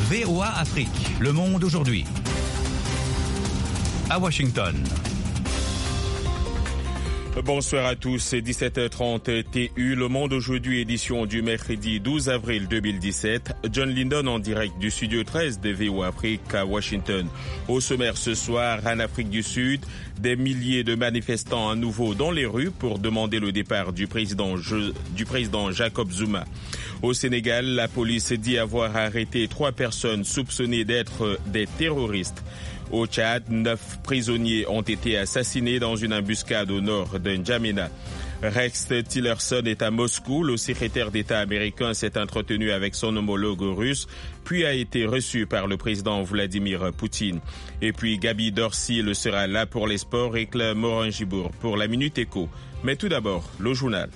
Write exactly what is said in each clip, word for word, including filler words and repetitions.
V O A Afrique, le monde aujourd'hui. À Washington. Bonsoir à tous, dix-sept heures trente T U, Le Monde aujourd'hui, édition du mercredi douze avril deux mille dix-sept. John Lindon en direct du studio treize de V O A Afrique à Washington. Au sommaire ce soir, en Afrique du Sud, des milliers de manifestants à nouveau dans les rues pour demander le départ du président, du président Jacob Zuma. Au Sénégal, la police dit avoir arrêté trois personnes soupçonnées d'être des terroristes. Au Tchad, neuf prisonniers ont été assassinés dans une embuscade au nord de N'Djamena. Rex Tillerson est à Moscou. Le secrétaire d'État américain s'est entretenu avec son homologue russe, puis a été reçu par le président Vladimir Poutine. Et puis Gaby Dorsey le sera là pour les sports et Claire Morin-Gibourg pour la Minute Éco. Mais tout d'abord, le journal.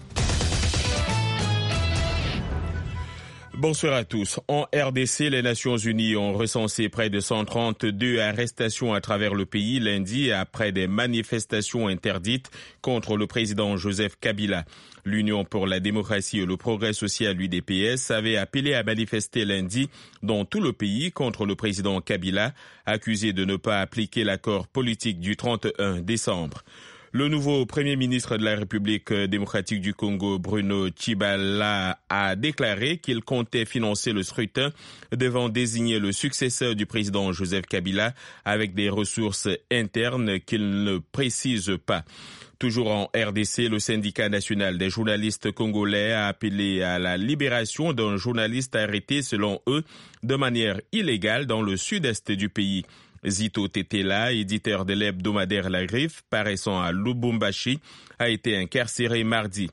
Bonsoir à tous. En R D C, les Nations Unies ont recensé près de cent trente-deux arrestations à travers le pays lundi après des manifestations interdites contre le président Joseph Kabila. L'Union pour la démocratie et le progrès social, l'U D P S, avait appelé à manifester lundi dans tout le pays contre le président Kabila, accusé de ne pas appliquer l'accord politique du trente et un décembre. Le nouveau Premier ministre de la République démocratique du Congo, Bruno Tshibala, a déclaré qu'il comptait financer le scrutin devant désigner le successeur du président Joseph Kabila avec des ressources internes qu'il ne précise pas. Toujours en R D C, le syndicat national des journalistes congolais a appelé à la libération d'un journaliste arrêté, selon eux, de manière illégale dans le sud-est du pays. Zito Tetela, éditeur de l'hebdomadaire La Griffe, paraissant à Lubumbashi, a été incarcéré mardi.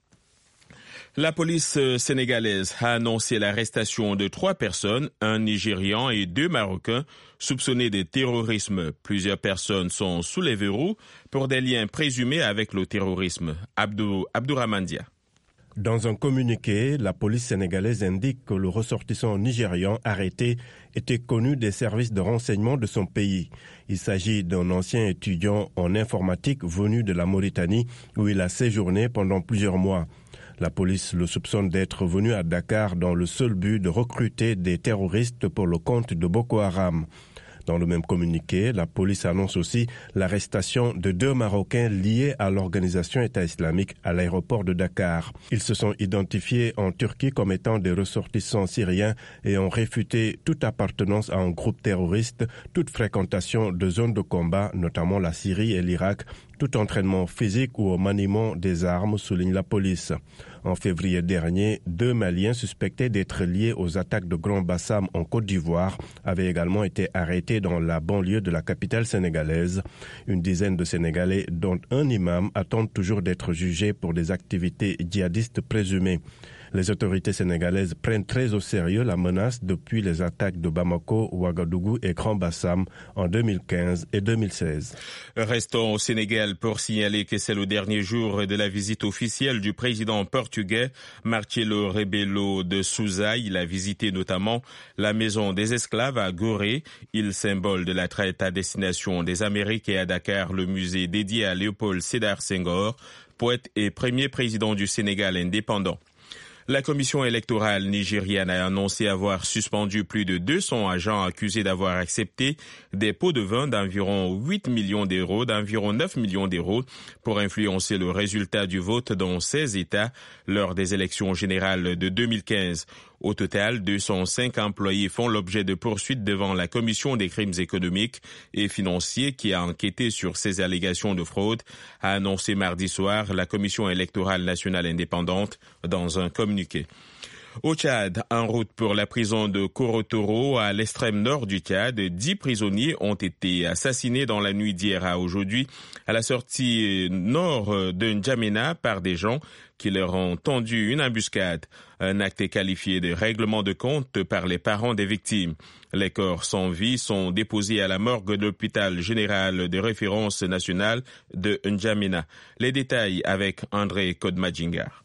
La police sénégalaise a annoncé l'arrestation de trois personnes, un Nigérian et deux Marocains, soupçonnés de terrorisme. Plusieurs personnes sont sous les verrous pour des liens présumés avec le terrorisme. Abdou, Abdourahmane Dia. Dans un communiqué, la police sénégalaise indique que le ressortissant nigérian arrêté était connu des services de renseignement de son pays. Il s'agit d'un ancien étudiant en informatique venu de la Mauritanie où il a séjourné pendant plusieurs mois. La police le soupçonne d'être venu à Dakar dans le seul but de recruter des terroristes pour le compte de Boko Haram. Dans le même communiqué, la police annonce aussi l'arrestation de deux Marocains liés à l'organisation État islamique à l'aéroport de Dakar. Ils se sont identifiés en Turquie comme étant des ressortissants syriens et ont réfuté toute appartenance à un groupe terroriste, toute fréquentation de zones de combat, notamment la Syrie et l'Irak, tout entraînement physique ou au maniement des armes, souligne la police. En février dernier, deux Maliens suspectés d'être liés aux attaques de Grand Bassam en Côte d'Ivoire avaient également été arrêtés dans la banlieue de la capitale sénégalaise. Une dizaine de Sénégalais, dont un imam, attendent toujours d'être jugés pour des activités djihadistes présumées. Les autorités sénégalaises prennent très au sérieux la menace depuis les attaques de Bamako, Ouagadougou et Grand Bassam en deux mille quinze et deux mille seize. Restons au Sénégal pour signaler que c'est le dernier jour de la visite officielle du président portugais Marcelo Rebelo de Sousa. Il a visité notamment la maison des esclaves à Gorée, île symbole de la traite à destination des Amériques, et à Dakar, le musée dédié à Léopold Sédar Senghor, poète et premier président du Sénégal indépendant. La commission électorale nigériane a annoncé avoir suspendu plus de deux cents agents accusés d'avoir accepté des pots de vin d'environ huit millions d'euros, d'environ neuf millions d'euros, pour influencer le résultat du vote dans seize États lors des élections générales de deux mille quinze. Au total, deux cent cinq employés font l'objet de poursuites devant la Commission des crimes économiques et financiers qui a enquêté sur ces allégations de fraude, a annoncé mardi soir la Commission électorale nationale indépendante dans un communiqué. Au Tchad, en route pour la prison de Korotoro, à l'extrême nord du Tchad, dix prisonniers ont été assassinés dans la nuit d'hier à aujourd'hui, à la sortie nord de N'Djamena par des gens qui leur ont tendu une embuscade. Un acte qualifié de règlement de compte par les parents des victimes. Les corps sans vie sont déposés à la morgue de l'hôpital général de référence nationale de N'Djamena. Les détails avec André Kodmadjingar.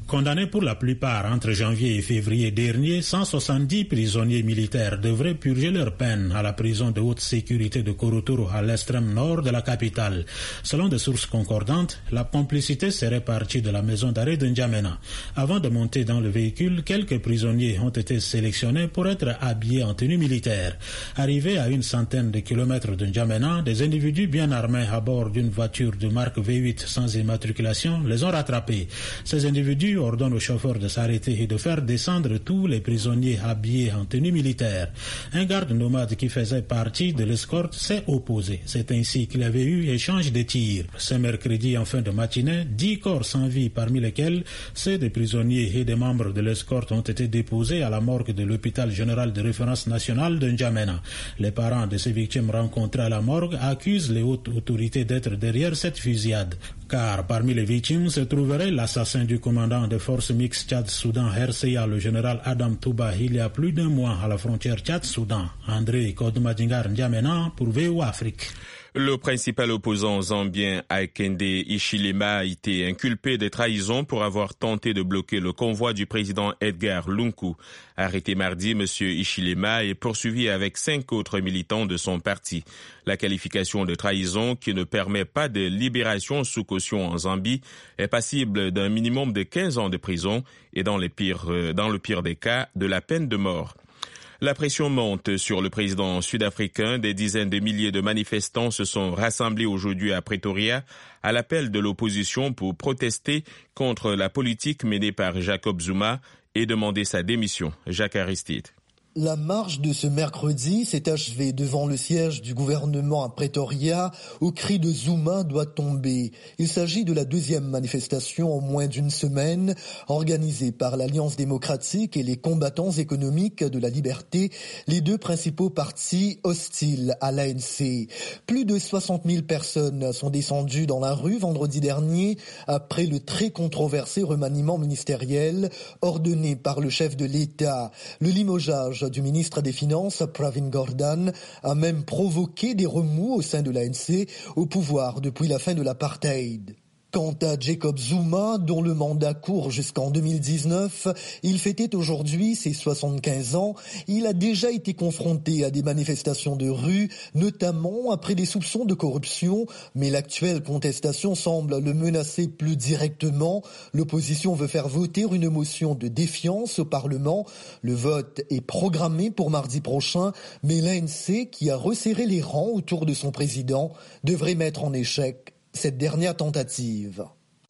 Condamnés pour la plupart entre janvier et février dernier, cent soixante-dix prisonniers militaires devraient purger leur peine à la prison de haute sécurité de Korotoro à l'extrême nord de la capitale. Selon des sources concordantes, la complicité serait partie de la maison d'arrêt de N'Djamena. Avant de monter dans le véhicule, quelques prisonniers ont été sélectionnés pour être habillés en tenue militaire. Arrivés à une centaine de kilomètres de N'Djamena, des individus bien armés à bord d'une voiture de marque V huit sans immatriculation les ont rattrapés. Ces individus ordonne au chauffeur de s'arrêter et de faire descendre tous les prisonniers habillés en tenue militaire. Un garde nomade qui faisait partie de l'escorte s'est opposé. C'est ainsi qu'il y avait eu échange de tirs. Ce mercredi en fin de matinée, dix corps sans vie, parmi lesquels ceux des prisonniers et des membres de l'escorte, ont été déposés à la morgue de l'hôpital général de référence nationale de N'Djamena. Les parents de ces victimes rencontrés à la morgue accusent les hautes autorités d'être derrière cette fusillade. Car parmi les victimes se trouverait l'assassin du commandant des forces mixtes Tchad-Soudan R C A, le général Adam Touba, il y a plus d'un mois à la frontière Tchad-Soudan. André Kodmadingar N'Djamena pour V O A Afrique. Le principal opposant zambien Hakainde Hichilema a été inculpé de trahison pour avoir tenté de bloquer le convoi du président Edgar Lungu. Arrêté mardi, M. Hichilema est poursuivi avec cinq autres militants de son parti. La qualification de trahison, qui ne permet pas de libération sous caution en Zambie, est passible d'un minimum de quinze ans de prison et dans, les pires, dans le pire des cas, de la peine de mort. La pression monte sur le président sud-africain. Des dizaines de milliers de manifestants se sont rassemblés aujourd'hui à Pretoria à l'appel de l'opposition pour protester contre la politique menée par Jacob Zuma et demander sa démission. Jacques Aristide. La marche de ce mercredi s'est achevée devant le siège du gouvernement à Pretoria au cri de Zuma doit tomber. Il s'agit de la deuxième manifestation en moins d'une semaine organisée par l'Alliance démocratique et les combattants économiques de la liberté, les deux principaux partis hostiles à l'A N C. Plus de soixante mille personnes sont descendues dans la rue vendredi dernier après le très controversé remaniement ministériel ordonné par le chef de l'État. Le limogeage du ministre des Finances, Pravin Gordhan, a même provoqué des remous au sein de l'A N C, au pouvoir depuis la fin de l'apartheid. Quant à Jacob Zuma, dont le mandat court jusqu'en deux mille dix-neuf, il fêtait aujourd'hui ses soixante-quinze ans. Il a déjà été confronté à des manifestations de rue, notamment après des soupçons de corruption, mais l'actuelle contestation semble le menacer plus directement. L'opposition veut faire voter une motion de défiance au Parlement. Le vote est programmé pour mardi prochain, mais l'A N C, qui a resserré les rangs autour de son président, devrait mettre en échec cette dernière tentative.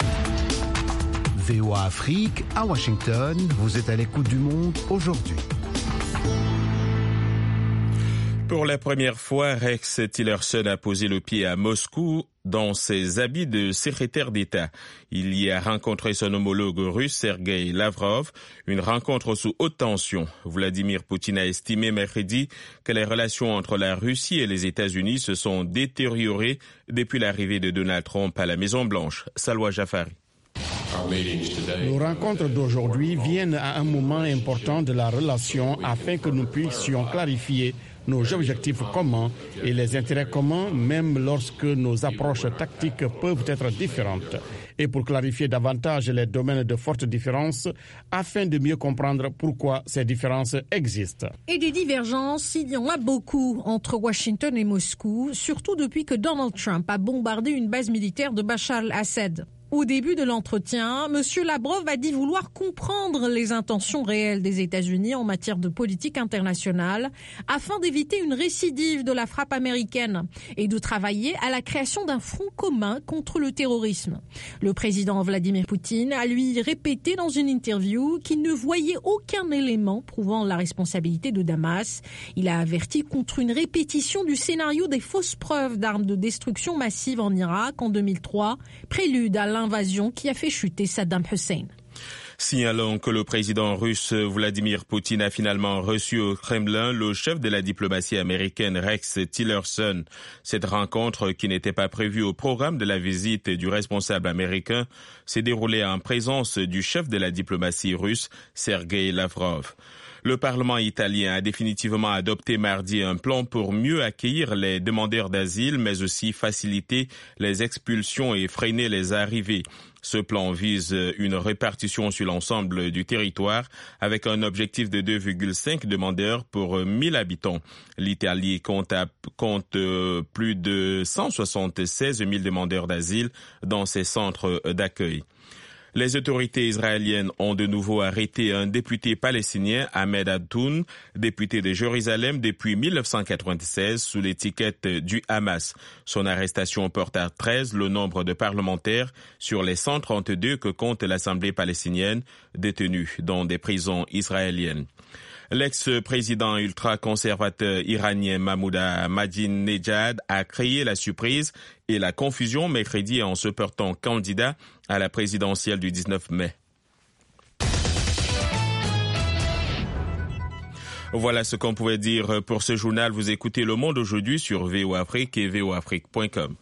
V O A Afrique, à Washington, vous êtes à l'écoute du monde aujourd'hui. Pour la première fois, Rex Tillerson a posé le pied à Moscou dans ses habits de secrétaire d'État. Il y a rencontré son homologue russe Sergueï Lavrov, une rencontre sous haute tension. Vladimir Poutine a estimé mercredi que les relations entre la Russie et les États-Unis se sont détériorées depuis l'arrivée de Donald Trump à la Maison-Blanche. Salwa Jafari. Nos rencontres d'aujourd'hui viennent à un moment important de la relation afin que nous puissions clarifier nos objectifs communs et les intérêts communs, même lorsque nos approches tactiques peuvent être différentes. Et pour clarifier davantage les domaines de forte différence, afin de mieux comprendre pourquoi ces différences existent. Et des divergences, il y en a beaucoup entre Washington et Moscou, surtout depuis que Donald Trump a bombardé une base militaire de Bachar al-Assad. Au début de l'entretien, M. Lavrov a dit vouloir comprendre les intentions réelles des États-Unis en matière de politique internationale afin d'éviter une récidive de la frappe américaine et de travailler à la création d'un front commun contre le terrorisme. Le président Vladimir Poutine a lui répété dans une interview qu'il ne voyait aucun élément prouvant la responsabilité de Damas. Il a averti contre une répétition du scénario des fausses preuves d'armes de destruction massive en Irak en deux mille trois, prélude à l'invasion qui a fait chuter Saddam Hussein. Signalons que le président russe Vladimir Poutine a finalement reçu au Kremlin le chef de la diplomatie américaine Rex Tillerson. Cette rencontre, qui n'était pas prévue au programme de la visite du responsable américain, s'est déroulée en présence du chef de la diplomatie russe, Sergueï Lavrov. Le Parlement italien a définitivement adopté mardi un plan pour mieux accueillir les demandeurs d'asile, mais aussi faciliter les expulsions et freiner les arrivées. Ce plan vise une répartition sur l'ensemble du territoire avec un objectif de deux virgule cinq demandeurs pour mille habitants. L'Italie compte, à, compte plus de cent soixante-seize mille demandeurs d'asile dans ses centres d'accueil. Les autorités israéliennes ont de nouveau arrêté un député palestinien, Ahmed Adtoun, député de Jérusalem depuis mille neuf cent quatre-vingt-seize sous l'étiquette du Hamas. Son arrestation porte à treize le nombre de parlementaires sur les cent trente-deux que compte l'Assemblée palestinienne détenus dans des prisons israéliennes. L'ex-président ultra-conservateur iranien Mahmoud Ahmadinejad a créé la surprise et la confusion mercredi en se portant candidat à la présidentielle du dix-neuf mai. Voilà ce qu'on pouvait dire pour ce journal. Vous écoutez Le Monde aujourd'hui sur V O Afrique et v o afrique point com.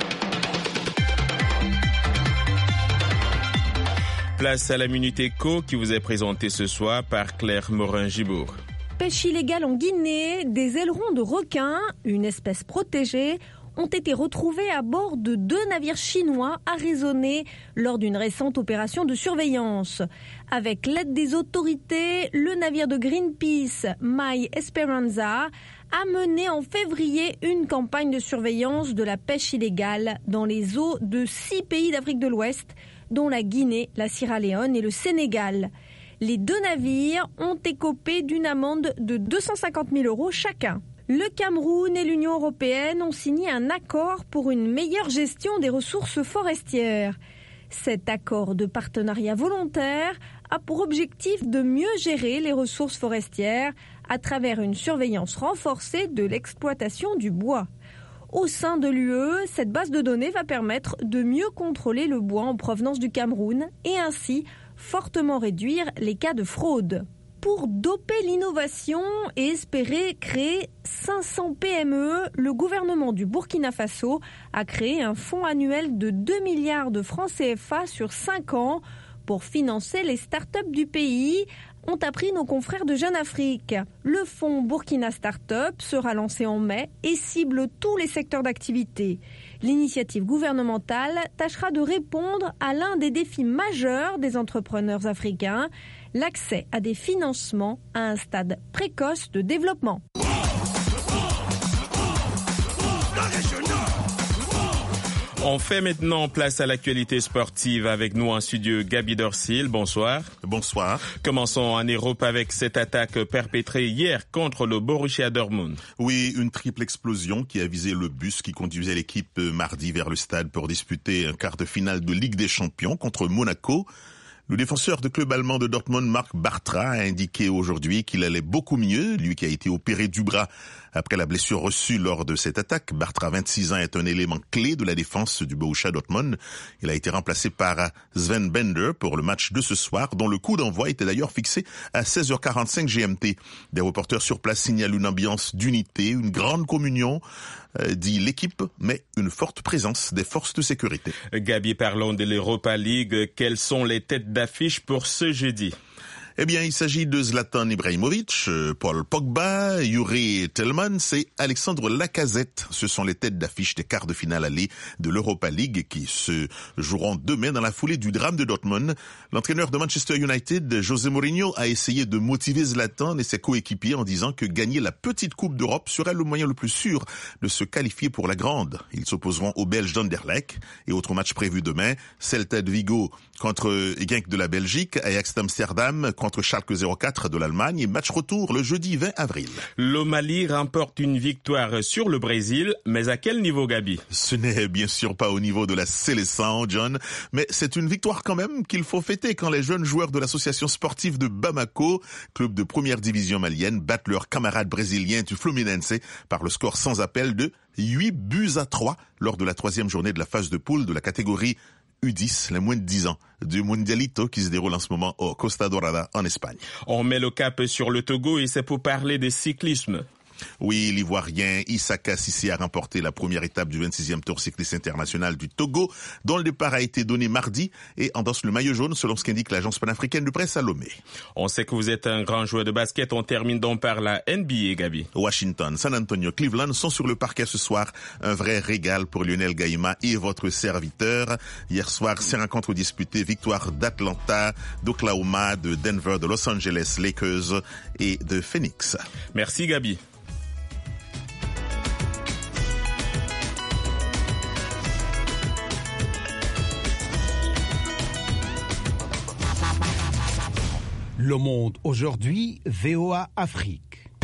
Place à la Minute Éco qui vous est présentée ce soir par Claire Morin-Gibourg. Pêche illégale en Guinée, des ailerons de requin, une espèce protégée, ont été retrouvés à bord de deux navires chinois arraisonnés lors d'une récente opération de surveillance. Avec l'aide des autorités, le navire de Greenpeace, My Esperanza, a mené en février une campagne de surveillance de la pêche illégale dans les eaux de six pays d'Afrique de l'Ouest, dont la Guinée, la Sierra Leone et le Sénégal. Les deux navires ont écopé d'une amende de deux cent cinquante mille euros chacun. Le Cameroun et l'Union européenne ont signé un accord pour une meilleure gestion des ressources forestières. Cet accord de partenariat volontaire a pour objectif de mieux gérer les ressources forestières à travers une surveillance renforcée de l'exploitation du bois. Au sein de l'U E, cette base de données va permettre de mieux contrôler le bois en provenance du Cameroun et ainsi fortement réduire les cas de fraude. Pour doper l'innovation et espérer créer cinq cents P M E, le gouvernement du Burkina Faso a créé un fonds annuel de deux milliards de francs C F A sur cinq ans pour financer les startups du pays, ont appris nos confrères de Jeune Afrique. Le fonds Burkina Startup sera lancé en mai et cible tous les secteurs d'activité. L'initiative gouvernementale tâchera de répondre à l'un des défis majeurs des entrepreneurs africains, l'accès à des financements à un stade précoce de développement. On fait maintenant place à l'actualité sportive avec nous en studio Gabi Dorsil. Bonsoir. Bonsoir. Commençons en Europe avec cette attaque perpétrée hier contre le Borussia Dortmund. Oui, une triple explosion qui a visé le bus qui conduisait l'équipe mardi vers le stade pour disputer un quart de finale de Ligue des Champions contre Monaco. Le défenseur de club allemand de Dortmund, Marc Bartra, a indiqué aujourd'hui qu'il allait beaucoup mieux, lui qui a été opéré du bras après la blessure reçue lors de cette attaque. Bartra, vingt-six ans, est un élément clé de la défense du Borussia Dortmund. Il a été remplacé par Sven Bender pour le match de ce soir, dont le coup d'envoi était d'ailleurs fixé à seize heures quarante-cinq G M T. Des reporters sur place signalent une ambiance d'unité, une grande communion, euh, dit l'équipe, mais une forte présence des forces de sécurité. Gabi, parlons de l'Europa League. Quelles sont les têtes d'affiche pour ce jeudi? Eh bien, il s'agit de Zlatan Ibrahimovic, Paul Pogba, Yuri Tillmans et Alexandre Lacazette. Ce sont les têtes d'affiche des quarts de finale aller de l'Europa League qui se joueront demain dans la foulée du drame de Dortmund. L'entraîneur de Manchester United, José Mourinho, a essayé de motiver Zlatan et ses coéquipiers en disant que gagner la petite Coupe d'Europe serait le moyen le plus sûr de se qualifier pour la grande. Ils s'opposeront aux Belges d'Anderlecht et autres matchs prévus demain. Celta de Vigo contre Genk de la Belgique, Ajax d'Amsterdam contre Schalke zéro quatre de l'Allemagne et match retour le jeudi vingt avril. Le Mali remporte une victoire sur le Brésil, mais à quel niveau, Gabi? Ce n'est bien sûr pas au niveau de la Seleção, John, mais c'est une victoire quand même qu'il faut fêter quand les jeunes joueurs de l'association sportive de Bamako, club de première division malienne, battent leurs camarades brésiliens du Fluminense par le score sans appel de huit buts à trois lors de la troisième journée de la phase de poule de la catégorie U dix, les moins de dix ans, du Mundialito qui se déroule en ce moment au Costa Dorada en Espagne. On met le cap sur le Togo et c'est pour parler de cyclisme. Oui, l'Ivoirien Issaka Sissé a remporté la première étape du vingt-sixième Tour cycliste international du Togo, dont le départ a été donné mardi et endosse le maillot jaune selon ce qu'indique l'agence panafricaine de presse à Lomé. On sait que vous êtes un grand joueur de basket. On termine donc par la N B A, Gabi. Washington, San Antonio, Cleveland sont sur le parquet ce soir. Un vrai régal pour Lionel Gaïma et votre serviteur. Hier soir, ces rencontres disputées, victoire d'Atlanta, d'Oklahoma, de Denver, de Los Angeles Lakers et de Phoenix. Merci Gabi. Le Monde aujourd'hui, V O A Afrique.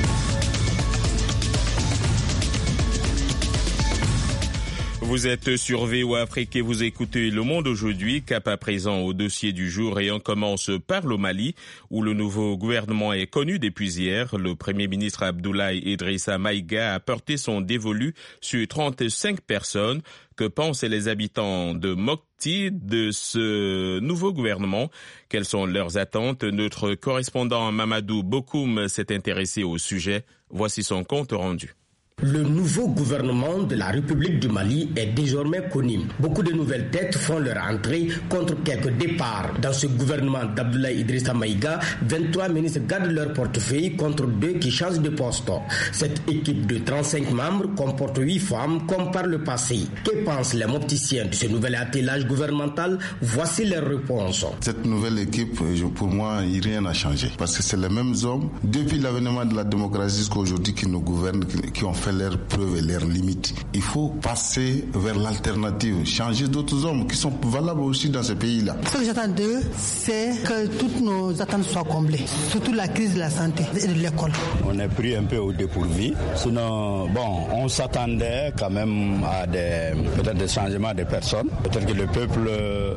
Vous êtes sur V O A Afrique et vous écoutez Le Monde aujourd'hui, cap à présent au dossier du jour et on commence par le Mali où le nouveau gouvernement est connu depuis hier. Le Premier ministre Abdoulaye Idrissa Maïga a porté son dévolu sur trente-cinq personnes. Que pensent les habitants de Mopti de ce nouveau gouvernement? Quelles sont leurs attentes? Notre correspondant Mamadou Bokoum s'est intéressé au sujet. Voici son compte rendu. Le nouveau gouvernement de la République du Mali est désormais connu. Beaucoup de nouvelles têtes font leur entrée contre quelques départs. Dans ce gouvernement d'Abdoulaye Idrissa Maïga, vingt-trois ministres gardent leur portefeuille contre deux qui changent de poste. Cette équipe de trente-cinq membres comporte huit femmes comme par le passé. Que pensent les mopticiens de ce nouvel attelage gouvernemental? Voici leurs réponses. Cette nouvelle équipe, pour moi, rien n'a changé. Parce que c'est les mêmes hommes, depuis l'avènement de la démocratie jusqu'à aujourd'hui, qui nous gouvernent, qui ont fait leurs preuves et leurs limites. Il faut passer vers l'alternative, changer d'autres hommes qui sont valables aussi dans ce pays-là. Ce que j'attends d'eux, c'est que toutes nos attentes soient comblées, surtout la crise de la santé et de l'école. On est pris un peu au dépourvu. Sinon, bon, on s'attendait quand même à des, peut-être des changements de personnes. Peut-être que le peuple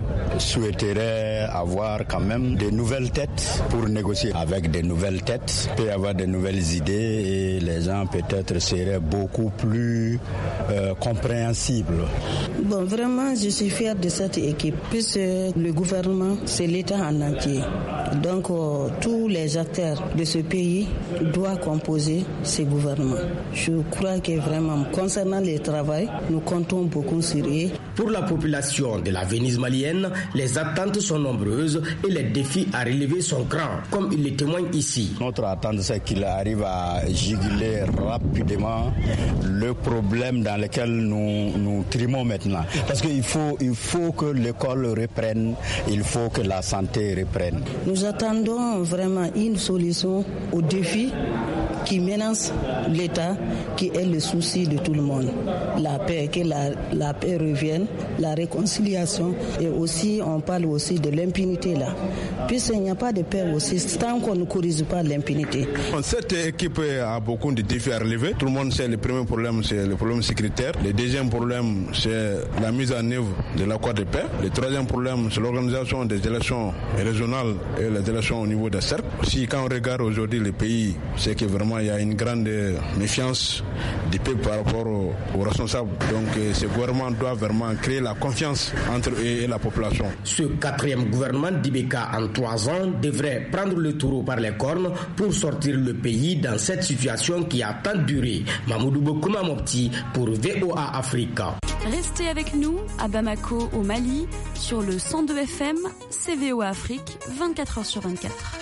souhaiterait avoir quand même des nouvelles têtes pour négocier. Avec des nouvelles têtes, il peut y avoir des nouvelles idées et les gens peut-être seraient beaucoup plus euh, compréhensibles. Bon, vraiment, je suis fier de cette équipe, puisque le gouvernement, c'est l'État en entier. Donc, euh, tous les acteurs de ce pays doivent composer ce gouvernement. Je crois que vraiment, concernant le travail, nous comptons beaucoup sur eux. Pour la population de la Venise malienne, les attentes sont nombreuses et les défis à relever sont grands, comme il le témoigne ici. Notre attente, c'est qu'il arrive à juguler rapidement le problème dans lequel nous nous trimons maintenant. Parce qu'il faut, il faut que l'école reprenne, il faut que la santé reprenne. Nous attendons vraiment une solution aux défis qui menacent l'État, qui est le souci de tout le monde. La paix, que la, la paix revienne, la réconciliation, et aussi on parle aussi de l'impunité là. Puisqu'il n'y a pas de paix aussi, tant qu'on ne corrige pas l'impunité. Cette équipe a beaucoup de défis à relever. Tout le monde sait le premier problème, c'est le problème sécuritaire. Le deuxième problème, c'est la mise en œuvre de l'accord de paix. Le troisième problème, c'est l'organisation des élections régionales et les élections au niveau des cercles. Si quand on regarde aujourd'hui le pays, c'est que vraiment il y a une grande méfiance du peuple par rapport aux, aux responsables. Donc ce gouvernement doit vraiment créer la confiance entre eux et la population. Ce quatrième gouvernement d'Ibeka en trois ans devrait prendre le taureau par les cornes pour sortir le pays dans cette situation qui a tant duré. Mamoudou Bokouma Mopti pour V O A Africa. Restez avec nous à Bamako au Mali sur le cent deux F M, c'est V O A Afrique, vingt-quatre heures sur vingt-quatre.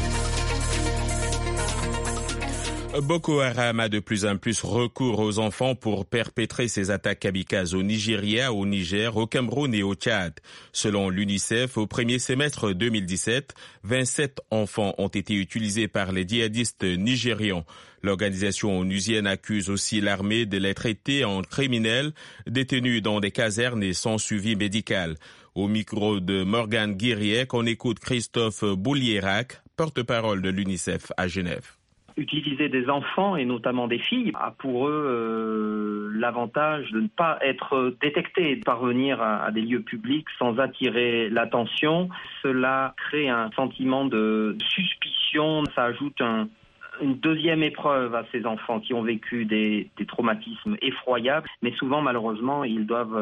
Boko Haram a de plus en plus recours aux enfants pour perpétrer ses attaques kamikazes au Nigeria, au Niger, au Cameroun et au Tchad. Selon l'UNICEF, au premier semestre deux mille dix-sept, vingt-sept enfants ont été utilisés par les djihadistes nigérians. L'organisation onusienne accuse aussi l'armée de les traiter en criminels détenus dans des casernes et sans suivi médical. Au micro de Morgan Guiriec, on écoute Christophe Boulierac, porte-parole de l'UNICEF à Genève. Utiliser des enfants et notamment des filles a pour eux euh, l'avantage de ne pas être détectés, de parvenir à, à des lieux publics sans attirer l'attention. Cela crée un sentiment de suspicion, ça ajoute un, une deuxième épreuve à ces enfants qui ont vécu des, des traumatismes effroyables, mais souvent malheureusement ils doivent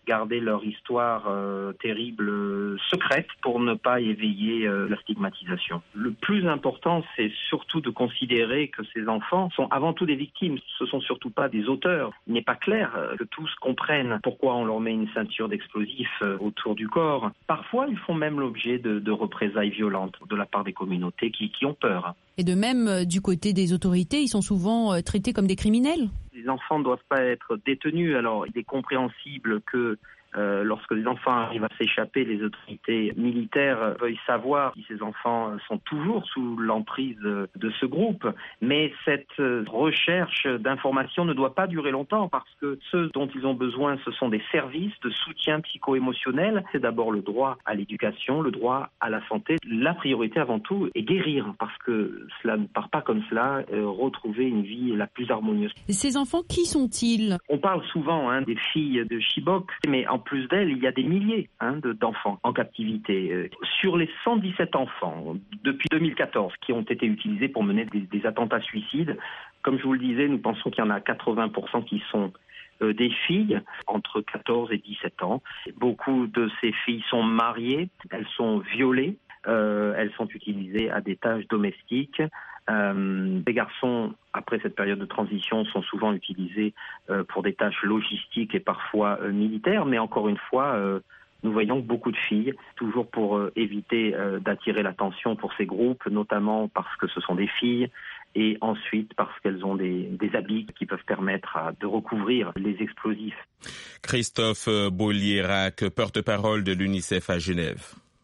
garder leur histoire euh, terrible euh, secrète pour ne pas éveiller euh, la stigmatisation. Le plus important, c'est surtout de considérer que ces enfants sont avant tout des victimes. Ce sont surtout pas des auteurs. Il n'est pas clair euh, que tous comprennent pourquoi on leur met une ceinture d'explosifs euh, autour du corps. Parfois, ils font même l'objet de, de représailles violentes de la part des communautés qui, qui ont peur. Et de même, euh, du côté des autorités, ils sont souvent euh, traités comme des criminels. Les enfants ne doivent pas être détenus. Alors, il est compréhensible que euh, lorsque les enfants arrivent à s'échapper, les autorités militaires veuillent savoir si ces enfants sont toujours sous l'emprise de ce groupe. Mais cette recherche d'informations ne doit pas durer longtemps parce que ce dont ils ont besoin, ce sont des services de soutien psycho-émotionnel. C'est d'abord le droit à l'éducation, le droit à la santé. La priorité avant tout est guérir parce que cela ne part pas comme cela, euh, retrouver une vie la plus harmonieuse. Ces enfants, qui sont-ils ? On parle souvent hein, des filles de Chibok, mais en plus d'elles, il y a des milliers hein, de, d'enfants en captivité. Euh, sur les cent dix-sept enfants depuis deux mille quatorze qui ont été utilisés pour mener des, des attentats suicides, comme je vous le disais, nous pensons qu'il y en a quatre-vingts pour cent qui sont euh, des filles entre quatorze et dix-sept ans. Beaucoup de ces filles sont mariées, elles sont violées, euh, elles sont utilisées à des tâches domestiques. Euh, les garçons, après cette période de transition, sont souvent utilisés euh, pour des tâches logistiques et parfois euh, militaires, mais encore une fois, euh, nous voyons beaucoup de filles, toujours pour euh, éviter euh, d'attirer l'attention pour ces groupes, notamment parce que ce sont des filles, et ensuite parce qu'elles ont des, des habits qui peuvent permettre à, de recouvrir les explosifs. Christophe Bollierac, porte-parole de l'UNICEF à Genève.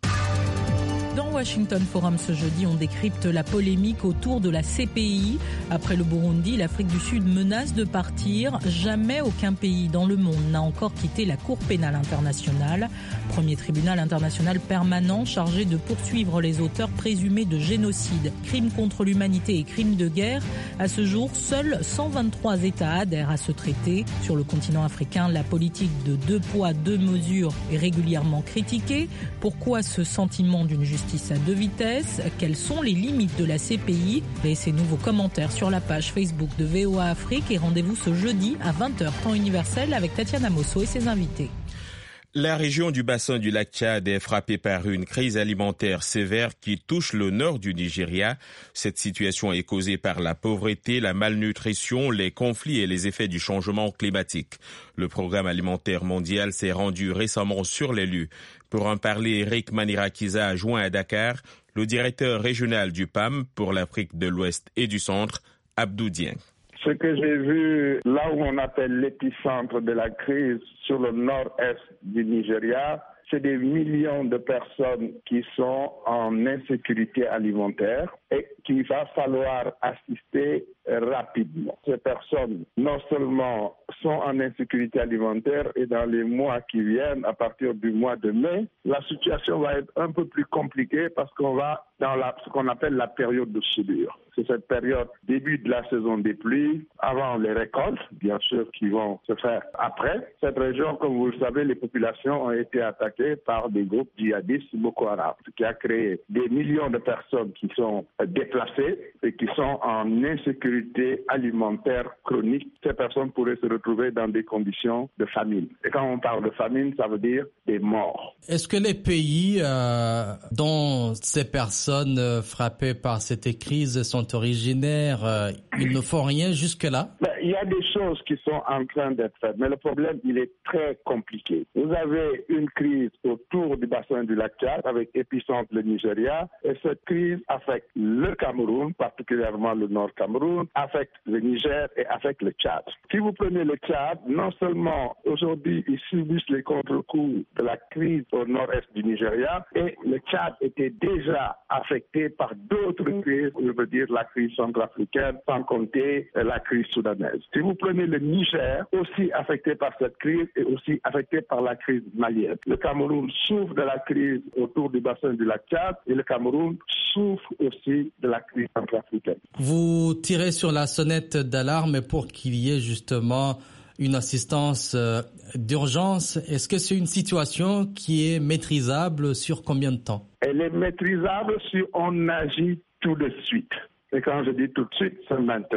Dans Washington Forum ce jeudi, on décrypte la polémique autour de la C P I. Après le Burundi, l'Afrique du Sud menace de partir. Jamais aucun pays dans le monde n'a encore quitté la Cour pénale internationale. Premier tribunal international permanent chargé de poursuivre les auteurs présumés de génocide, crimes contre l'humanité et crimes de guerre. À ce jour, seuls cent vingt-trois États adhèrent à ce traité. Sur le continent africain, la politique de deux poids, deux mesures est régulièrement critiquée. Pourquoi ce sentiment d'une justice à deux vitesses? Quelles sont les limites de la C P I? Laissez-nous vos commentaires sur la page Facebook de V O A Afrique et rendez-vous ce jeudi à vingt heures temps universel avec Tatiana Mosso et ses invités. La région du bassin du lac Tchad est frappée par une crise alimentaire sévère qui touche le nord du Nigeria. Cette situation est causée par la pauvreté, la malnutrition, les conflits et les effets du changement climatique. Le programme alimentaire mondial s'est rendu récemment sur les lieux. Pour en parler, Eric Manirakiza a joint à Dakar le directeur régional du P A M pour l'Afrique de l'Ouest et du Centre, Abdou Dieng. Ce que j'ai vu là où on appelle l'épicentre de la crise sur le nord-est du Nigeria, c'est des millions de personnes qui sont en insécurité alimentaire et qu'il va falloir assister rapidement. Ces personnes, non seulement sont en insécurité alimentaire et dans les mois qui viennent, à partir du mois de mai, la situation va être un peu plus compliquée parce qu'on va dans la, ce qu'on appelle la période de soudure. C'est cette période, début de la saison des pluies, avant les récoltes, bien sûr, qui vont se faire après. Cette région, comme vous le savez, les populations ont été attaquées par des groupes djihadistes Boko Haram, ce qui a créé des millions de personnes qui sont déplacées et qui sont en insécurité alimentaire chronique. Ces personnes pourraient se retrouver dans des conditions de famine. Et quand on parle de famine, ça veut dire des morts. Est-ce que les pays euh, dont ces personnes euh, frappées par cette crise sont originaires, euh, ils ne font rien jusque-là? Ben, il y a des choses qui sont en train d'être faites, mais le problème, il est très compliqué. Vous avez une crise autour du bassin du lac Tchad, avec épicentre le Nigeria, et cette crise affecte le Cameroun, particulièrement le Nord Cameroun, affecte le Niger et affecte le Tchad. Si vous prenez le Tchad, non seulement aujourd'hui, ils subissent les contre-coups de la crise au nord-est du Nigeria, et le Tchad était déjà affecté par d'autres crises, je veux dire la crise centrafricaine, sans compter la crise soudanaise. Si vous prenez le Niger, aussi affecté par cette crise et aussi affecté par la crise malienne. Le Cameroun souffre de la crise autour du bassin du lac Tchad et le Cameroun souffre aussi de la crise centrafricaine. Vous tirez sur la sonnette d'alarme pour qu'il y ait justement une assistance euh, d'urgence. Est-ce que c'est une situation qui est maîtrisable sur combien de temps? Elle est maîtrisable si on agit tout de suite. Et quand je dis tout de suite, c'est maintenant.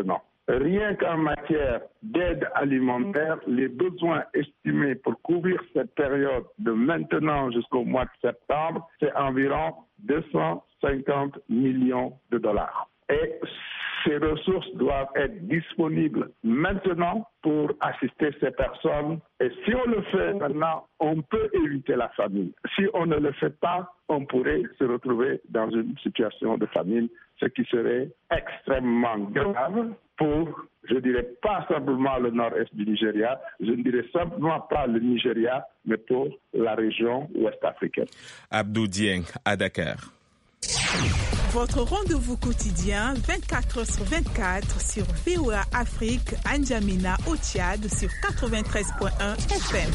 Rien qu'en matière d'aide alimentaire, les besoins estimés pour couvrir cette période de maintenant jusqu'au mois de septembre, c'est environ deux cent cinquante millions de dollars. Et ces ressources doivent être disponibles maintenant pour assister ces personnes. Et si on le fait maintenant, on peut éviter la famine. Si on ne le fait pas, on pourrait se retrouver dans une situation de famine, ce qui serait extrêmement grave pour, je ne dirais pas simplement le nord-est du Nigeria, je ne dirais simplement pas le Nigeria, mais pour la région ouest africaine. Abdou Dieng à Dakar. Votre rendez-vous quotidien vingt-quatre heures sur vingt-quatre sur V O A Afrique, à N'Djamena au Tchad sur quatre-vingt-treize virgule un F M.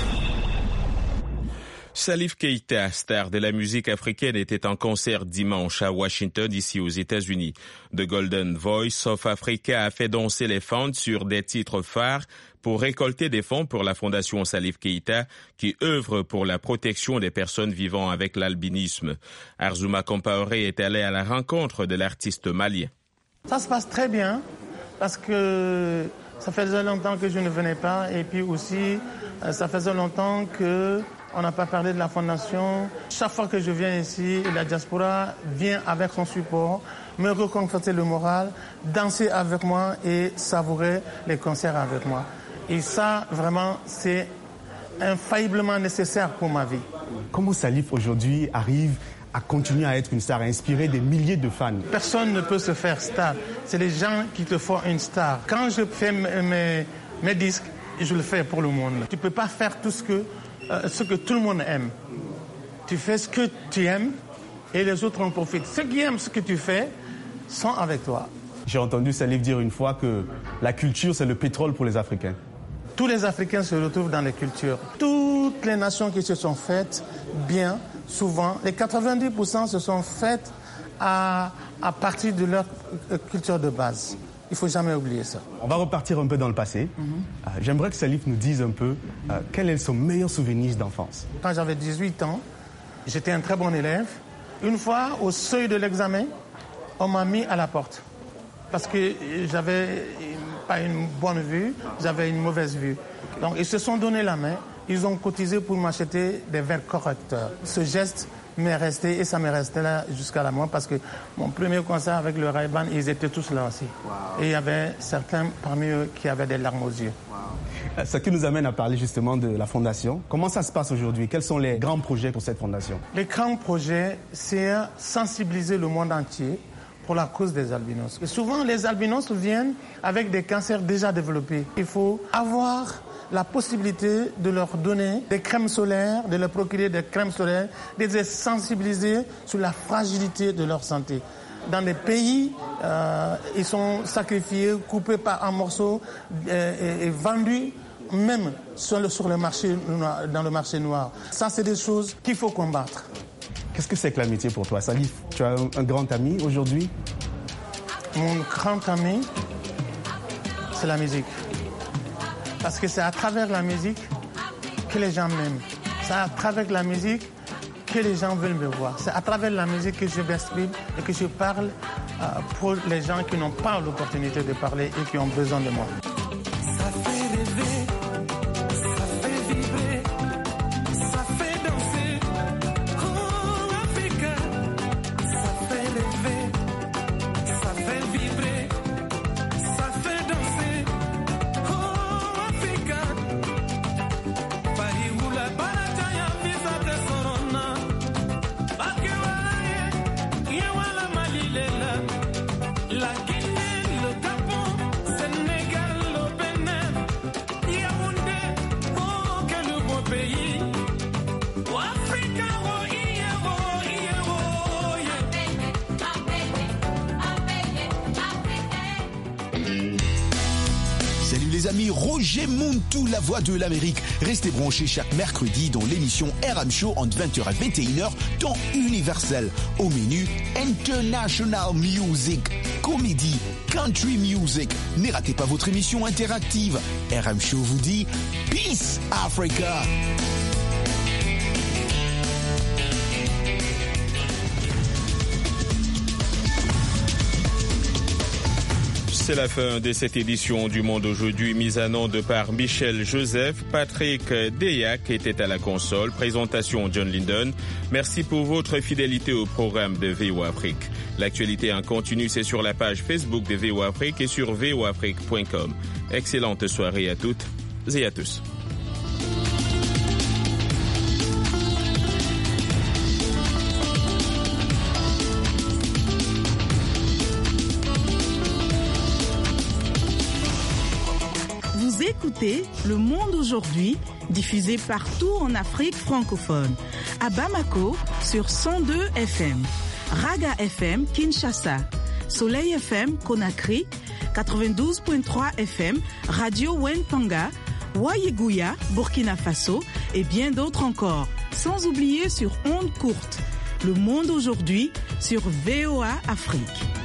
Salif Keita, star de la musique africaine, était en concert dimanche à Washington, ici aux États-Unis. The Golden Voice of Africa a fait danser les fans sur des titres phares pour récolter des fonds pour la fondation Salif Keita, qui œuvre pour la protection des personnes vivant avec l'albinisme. Arzouma Compaoré est allé à la rencontre de l'artiste malien. Ça se passe très bien, parce que ça faisait longtemps que je ne venais pas, et puis aussi, ça faisait longtemps que on n'a pas parlé de la fondation. Chaque fois que je viens ici, la diaspora vient avec son support, me reconforter le moral, danser avec moi et savourer les concerts avec moi. Et ça, vraiment, c'est infailliblement nécessaire pour ma vie. Comment Salif aujourd'hui arrive à continuer à être une star, à inspirer des milliers de fans? Personne ne peut se faire star. C'est les gens qui te font une star. Quand je fais mes, mes disques, je le fais pour le monde. Tu ne peux pas faire tout ce que Euh, ce que tout le monde aime. Tu fais ce que tu aimes et les autres en profitent. Ceux qui aiment ce que tu fais sont avec toi. J'ai entendu Salif dire une fois que la culture, c'est le pétrole pour les Africains. Tous les Africains se retrouvent dans les cultures. Toutes les nations qui se sont faites bien, souvent, les quatre-vingt-dix pour cent se sont faites à, à partir de leur culture de base. Il ne faut jamais oublier ça. On va repartir un peu dans le passé. Mm-hmm. Euh, j'aimerais que Salif nous dise un peu euh, quel est son meilleur souvenir d'enfance. Quand j'avais dix-huit ans, j'étais un très bon élève. Une fois, au seuil de l'examen, on m'a mis à la porte. Parce que j'avais pas une bonne vue, j'avais une mauvaise vue. Donc ils se sont donné la main, ils ont cotisé pour m'acheter des verres correcteurs. Ce geste m'est resté et ça m'est resté là jusqu'à la mort parce que mon premier concert avec le Ray-Ban, ils étaient tous là aussi. Wow. Et il y avait certains parmi eux qui avaient des larmes aux yeux. Wow. Ce qui nous amène à parler justement de la fondation. Comment ça se passe aujourd'hui? Quels sont les grands projets pour cette fondation? Les grands projets, c'est sensibiliser le monde entier pour la cause des albinos. Et souvent, les albinos viennent avec des cancers déjà développés. Il faut avoir la possibilité de leur donner des crèmes solaires, de leur procurer des crèmes solaires, de les sensibiliser sur la fragilité de leur santé. Dans les pays, euh, ils sont sacrifiés, coupés par un morceau euh, et, et vendus même sur le, sur le marché noir, dans le marché noir. Ça, c'est des choses qu'il faut combattre. Qu'est-ce que c'est que l'amitié pour toi, Salif? Tu as un, un grand ami aujourd'hui? Mon grand ami, c'est la musique. Parce que c'est à travers la musique que les gens m'aiment. C'est à travers la musique que les gens veulent me voir. C'est à travers la musique que je m'exprime et que je parle euh, pour les gens qui n'ont pas l'opportunité de parler et qui ont besoin de moi. Ça fait rêver, ça fait vibrer, ça fait danser. Oh Africa, ça fait rêver, ça fait vibrer, ça fait danser. Les amis, Roger Montou, la voix de l'Amérique. Restez branchés chaque mercredi dans l'émission R M Show entre vingt heures et vingt et une heures, temps universel. Au menu, International Music, comédie, country music. Ne ratez pas votre émission interactive. R M Show vous dit Peace Africa. c'est la fin de cette édition du Monde aujourd'hui, mise en onde par Michel Joseph. Patrick Deyac était à la console. Présentation John Linden. Merci pour votre fidélité au programme de V O A Afrique. L'actualité en continu, c'est sur la page Facebook de V O A Afrique et sur v o afrique point com. Excellente soirée à toutes et à tous. Écoutez Le Monde aujourd'hui, diffusé partout en Afrique francophone. À Bamako, sur cent deux F M. Raga F M, Kinshasa. Soleil F M, Conakry. quatre-vingt-douze virgule trois F M. Radio Wentanga. Wayeguya, Burkina Faso. Et bien d'autres encore. Sans oublier sur ondes courtes. Le Monde aujourd'hui, sur V O A Afrique.